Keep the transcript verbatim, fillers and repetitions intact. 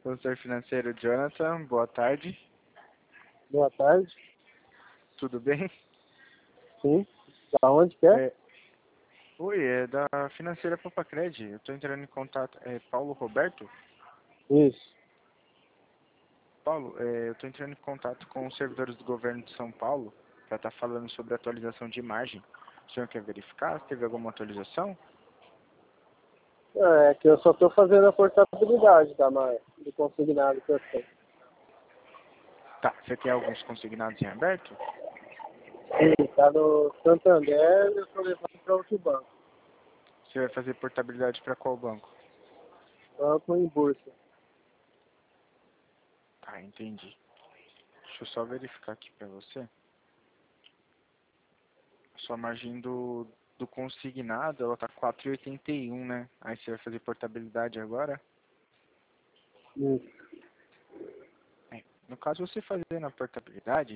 Consultor financeiro Jonathan, boa tarde. Boa tarde. Tudo bem? Sim. Da onde que é? É, oi, é da financeira Papacred. Eu estou entrando em contato. É Paulo Roberto? Isso. Paulo, é, eu estou entrando em contato com os servidores do governo de São Paulo para estar falando sobre atualização de imagem. O senhor quer verificar se teve alguma atualização? É que eu só estou fazendo a portabilidade da marca, do consignado que eu tenho. Tá, você quer alguns consignados em aberto? Sim, tá no Santander e eu estou levando para outro banco. Você vai fazer portabilidade para qual banco? Banco em Bursa. Tá, entendi. Deixa eu só verificar aqui para você. Sua margem do, do consignado, ela tá quatro vírgula oitenta e um, né? Aí você vai fazer portabilidade agora? Isso. É, no caso, você fazendo a portabilidade,